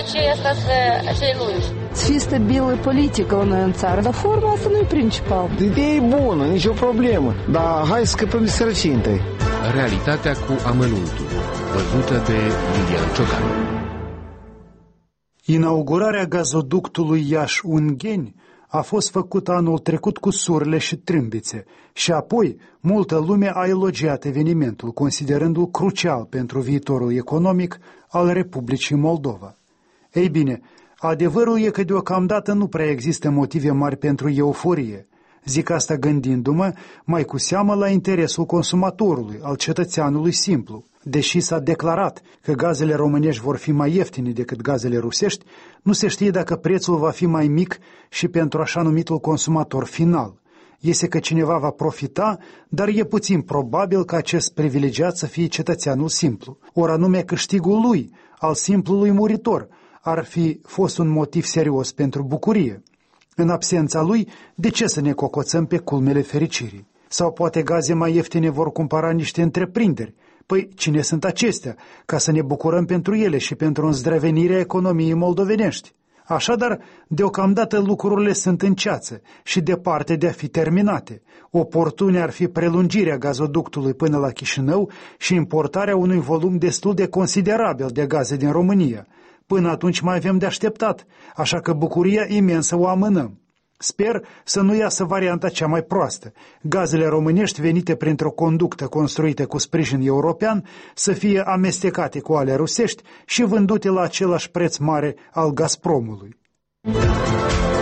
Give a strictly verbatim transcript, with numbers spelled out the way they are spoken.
ce asta să ce lungi. Să fie stabilă politică la noi în țară, dar forma asta nu e principal. Ideea e bună, nicio problemă, dar hai să scăpăm de sărăcie întâi. Realitatea cu amănuntul, văzută de Lilian Ciocan. Inaugurarea gazoductului Iași-Ungheni a fost făcută anul trecut cu surle și trâmbițe și apoi multă lume a elogiat evenimentul, considerându-l crucial pentru viitorul economic al Republicii Moldova. Ei bine, adevărul e că deocamdată nu prea există motive mari pentru euforie. Zic asta gândindu-mă mai cu seamă la interesul consumatorului, al cetățeanului simplu. Deși s-a declarat că gazele românești vor fi mai ieftine decât gazele rusești, nu se știe dacă prețul va fi mai mic și pentru așa numitul consumator final. Iese că cineva va profita, dar e puțin probabil că acest privilegiat să fie cetățeanul simplu. Ori anume câștigul lui, al simplului muritor, ar fi fost un motiv serios pentru bucurie. În absența lui, de ce să ne cocoțăm pe culmele fericirii? Sau poate gaze mai ieftine vor cumpăra niște întreprinderi? Păi cine sunt acestea, ca să ne bucurăm pentru ele și pentru înzdrăvenirea economiei moldovenești? Așadar, deocamdată lucrurile sunt în ceață și departe de a fi terminate. Oportune ar fi prelungirea gazoductului până la Chișinău și importarea unui volum destul de considerabil de gaze din România. Până atunci mai avem de așteptat, așa că bucuria imensă o amânăm. Sper să nu iasă varianta cea mai proastă. Gazele românești venite printr-o conductă construită cu sprijin european să fie amestecate cu ale rusești și vândute la același preț mare al Gazpromului.